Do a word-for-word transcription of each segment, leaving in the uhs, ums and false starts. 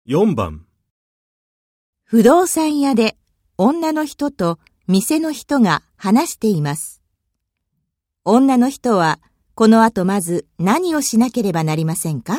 よんばん。 不動産屋で女の人と店の人が話しています。女の人はこの後まず何をしなければなりませんか？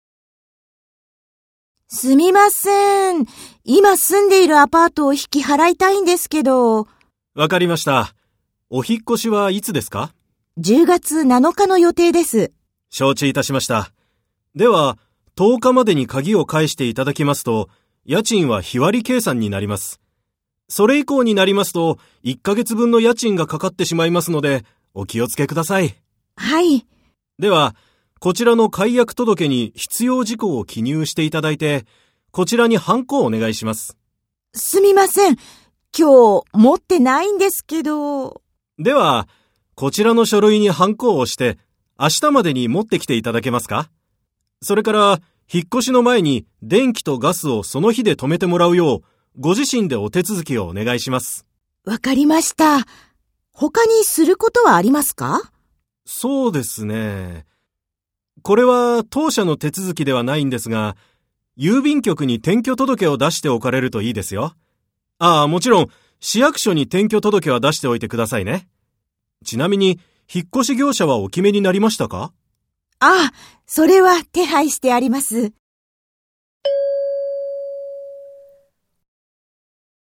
すみません。今住んでいるアパートを引き払いたいんですけど。 わかりました。お引っ越しはいつですか？ じゅうがつなのかの予定です。 承知いたしました。では、とおかまでに鍵を返していただきますと、家賃は日割り計算になります。それ以降になりますと、いっかげつぶんの家賃がかかってしまいますので、お気をつけください。 はい。 では、こちらの解約届に必要事項を記入していただいて、こちらにハンコをお願いします。 すみません。今日持ってないんですけど。 では、こちらの書類にハンコを押して、明日までに持ってきていただけますか？それから、引っ越しの前に電気とガスをその日で止めてもらうよう、ご自身でお手続きをお願いします。 わかりました。他にすることはありますか？ そうですね。これは当社の手続きではないんですが、郵便局に転居届を出しておかれるといいですよ。ああ、もちろん、市役所に転居届は出しておいてくださいね。ちなみに、引っ越し業者はお決めになりましたか？ ああ、それは手配してあります。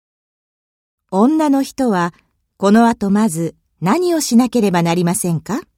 女の人はこの後まず何をしなければなりませんか？